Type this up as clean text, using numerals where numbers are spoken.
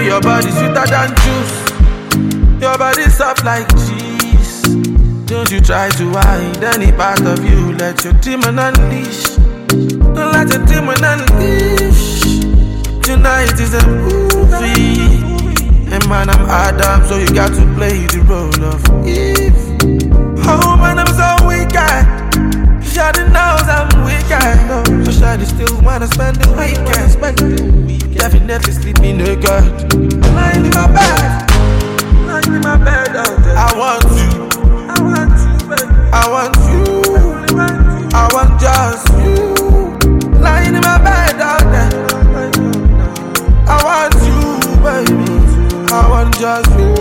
Say your body sweeter than juice. Your body soft like cheese. Don't you try to hide any part of you. Let your demon unleash. Don't let your demon unleash. Tonight is a movie. And man, I'm Adam, so you got to play the role of Eve. Oh man, I'm so wicked. Shawty knows I'm wicked. But Shawty still wanna spend the weekend. Definitely sleeping naked. Lying in my bed. Lying in my bed out there. I want you. I want you, baby. I want you. I want just you. Lying in my bed out there. I want you, baby. I want just you.